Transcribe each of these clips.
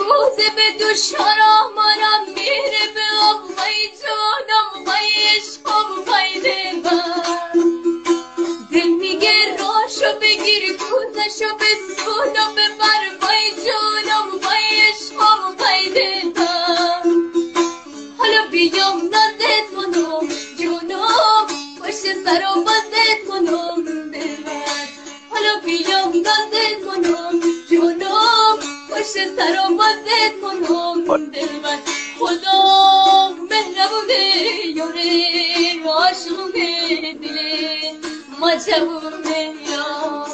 روزه به دوشان آمانم میره به آقای جانم وای عشقم وای دلبر دل میگه راشو بگیر کوزشو بسون و ببر وای جانم وای عشقم وای دلبر حالا بیام نازت کنم جانم پشت سر و بازت کنم دلبر حالا بیام نازت کنم جانم پشت سر و بازت کنم دلبر خدا مهربونه یاره عاشقونه دله ما جوونه یا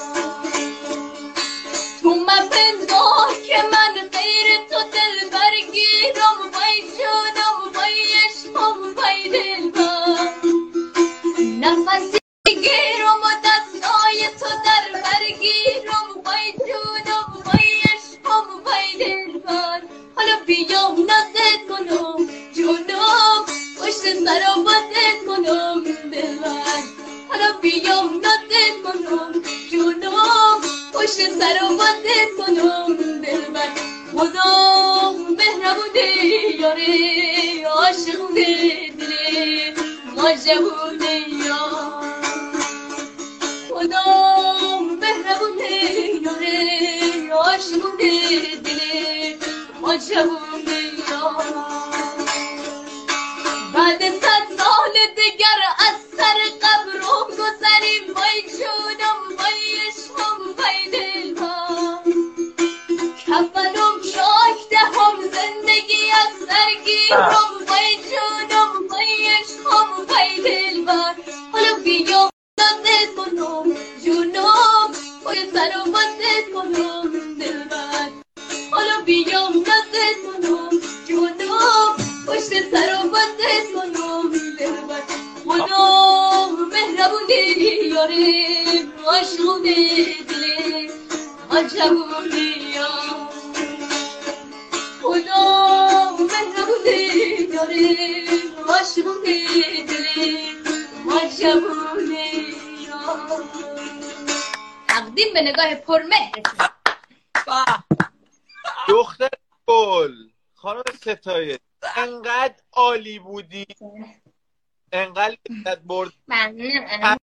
تو مپندار که من غیر تو دل برگیرم وای جانم وای عشقم وای دلبر نفسی گیرم و دستای تو در برگیرم وای جانم وای عشقم وای دلبر حالا بیام نازت کنم جانم پشت سر و بازت کنم دلبر حالا بیام نازت کنم جانم پشت سر و بازت کنم دلبر خدا مهربونه یاره عاشقونه دل ما جوونه یا خدا مهربونه یاره عاشقونه دل ما جوونه یا بعد 100 سال دیگر از سر قبرم گذریم وای جونم وای عشقم وای دلبر کفنم شاک دهم زندگی از سرگیرم وای جونم وای عشقم وای دلبر حالا بیام نازت کنم جونم پشت سر و بازت کنم دلبر حالا بیام نازت کنم جونم پشت سر و بازت کنم دلبر خدا مهربونه یاره عاشقونه دل ما جوونه یا خدا مهربونه یاره عاشقونه دل ما جوونه یا تقدیم به نگاه پرمهرتون دختر گل خانم ستایش انقدر عالی بودی انقدر لذت برد ممنونم